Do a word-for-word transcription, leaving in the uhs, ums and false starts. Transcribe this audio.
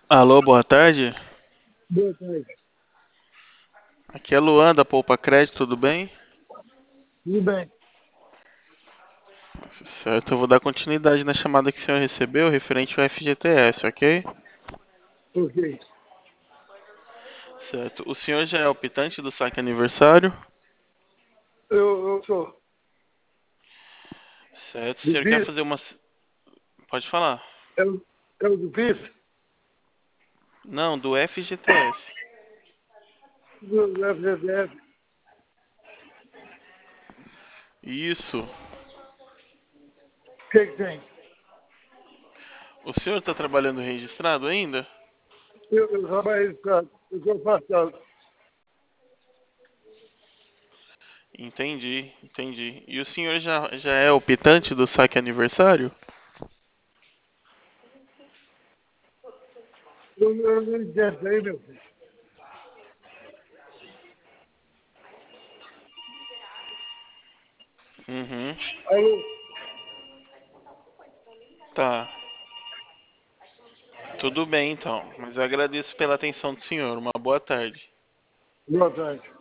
Alô, boa tarde. Boa tarde. Aqui é Luan da Poupa Crédito, tudo bem? Tudo bem. Certo, eu vou dar continuidade na chamada que o senhor recebeu referente ao F G T S, ok? Ok. Certo. O senhor já é optante do saque aniversário? Eu, eu sou Certo. O do senhor quer BIS, fazer uma. Pode falar. é o, é o do BIS, Não, do F G T S. do F G T S. Isso. O que que tem? O senhor está trabalhando registrado ainda? Eu, eu trabalho para eu sou afastado. Entendi, entendi. E o senhor já, já é optante do saque aniversário? Eu, eu não entendo aí, meu filho. Uhum. Alô, Tá. Tudo bem então. Mas eu agradeço pela atenção do senhor. Uma boa tarde. boa tarde.